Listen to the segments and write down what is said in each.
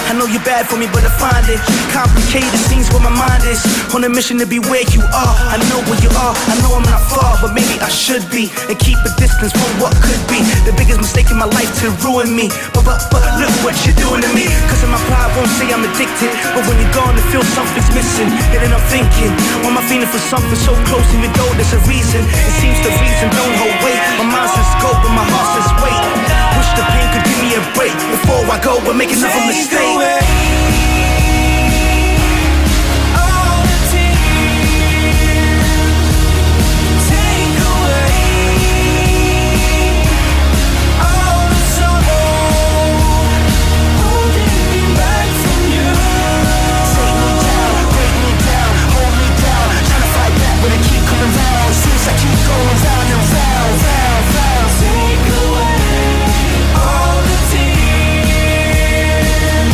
I know you're bad for me, but I find it complicated scenes where my mind is on a mission to be where you are. I know where you are, I know I'm not far, but maybe I should be and keep a distance from what could be the biggest mistake in my life to ruin me. But look what you're doing to me. Cause of my pride won't say I'm addicted, but when you're gone, it feels something's missing. And then I'm thinking, why am I feeling for something so close? Even though there's a reason, it seems the reason don't hold weight. My mind says go, but my heart says wait. Wish the pain could give me a break before I go and make another mistake. I keep going round and round, round, round. Take away all the tears.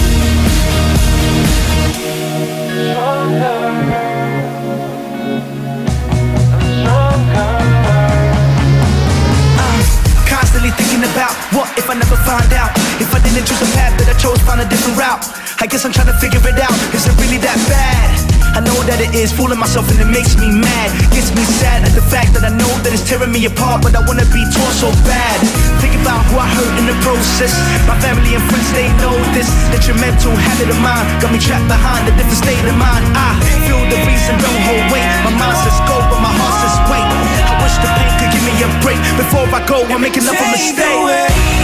Constantly thinking about what if I never find out. If I didn't choose a path that I chose, find a different route. I guess I'm trying to figure it out. Is it really that bad? I know that it is, fooling myself and it makes me mad. Gets me sad at the fact that I know that it's tearing me apart, but I wanna be torn so bad. Think about who I hurt in the process. My family and friends, they know this. Detrimental habit of mine got me trapped behind a different state of mind. I feel the reason don't hold weight. My mind says go, but my heart says wait. I wish the pain could give me a break before I go and make another mistake.